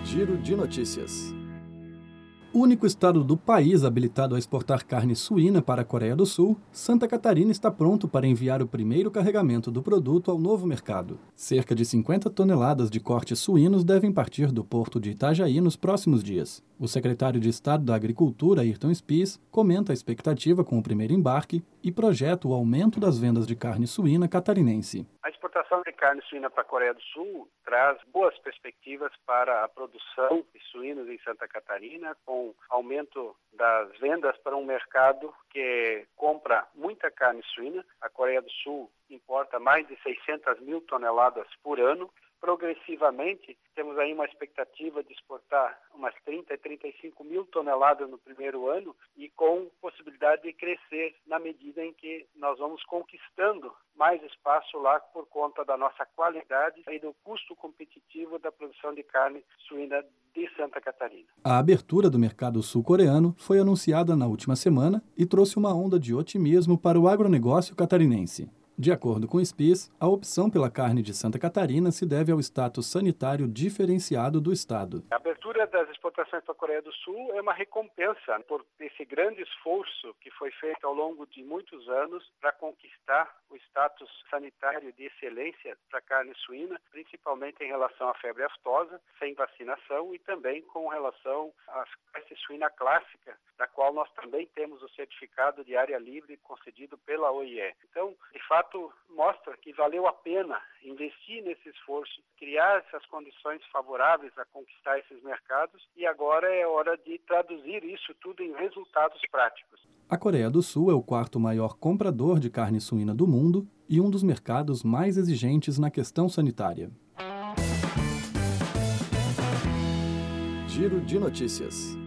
Giro de notícias. O único estado do país habilitado a exportar carne suína para a Coreia do Sul, Santa Catarina está pronto para enviar o primeiro carregamento do produto ao novo mercado. Cerca de 50 toneladas de cortes suínos devem partir do porto de Itajaí nos próximos dias. O secretário de Estado da Agricultura, Ayrton Spis, comenta a expectativa com o primeiro embarque e projeta o aumento das vendas de carne suína catarinense. A exportação de carne suína para a Coreia do Sul traz boas perspectivas para a produção de suínos em Santa Catarina, com aumento das vendas para um mercado que compra muita carne suína. A Coreia do Sul importa mais de 600 mil toneladas por ano. Progressivamente, temos aí uma expectativa de exportar umas 30 a 35 mil toneladas no primeiro ano e com possibilidade de crescer na medida em que nós vamos conquistando mais espaço lá por conta da nossa qualidade e do custo competitivo da produção de carne suína de Santa Catarina. A abertura do mercado sul-coreano foi anunciada na última semana e trouxe uma onda de otimismo para o agronegócio catarinense. De acordo com o Spis, a opção pela carne de Santa Catarina se deve ao status sanitário diferenciado do estado. A abertura das exportações para a Coreia do Sul é uma recompensa por esse grande esforço que foi feito ao longo de muitos anos para conquistar o status sanitário de excelência para a carne suína, principalmente em relação à febre aftosa, sem vacinação, e também com relação à espécie suína clássica, da qual nós também temos o certificado de área livre concedido pela OIE. Então, de fato, mostra que valeu a pena investir nesse esforço, criar essas condições favoráveis a conquistar esses mercados, e agora é hora de traduzir isso tudo em resultados práticos. A Coreia do Sul é o quarto maior comprador de carne suína do mundo e um dos mercados mais exigentes na questão sanitária. Giro de notícias.